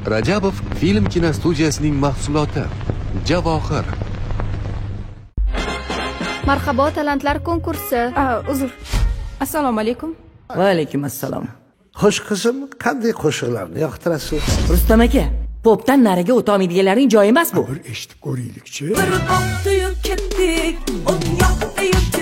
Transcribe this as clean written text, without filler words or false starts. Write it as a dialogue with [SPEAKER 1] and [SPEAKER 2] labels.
[SPEAKER 1] Rajabov film kinostudiyasining mahsuloti Javohir.
[SPEAKER 2] Marhabo talantlar konkursi.
[SPEAKER 3] Uzr. Assalomu alaykum.
[SPEAKER 4] Va alaykum assalom.
[SPEAKER 5] Xo'sh qizim, qanday qo'shiqlarni yoqtirasiz?
[SPEAKER 4] Rustam aka, popdan nariga o'ta olmaydiganlarning joyi emas bu.
[SPEAKER 5] Bir eshitib ko'raylikchi.
[SPEAKER 3] Bir oqtiyib ketdik, ot yoqtiyib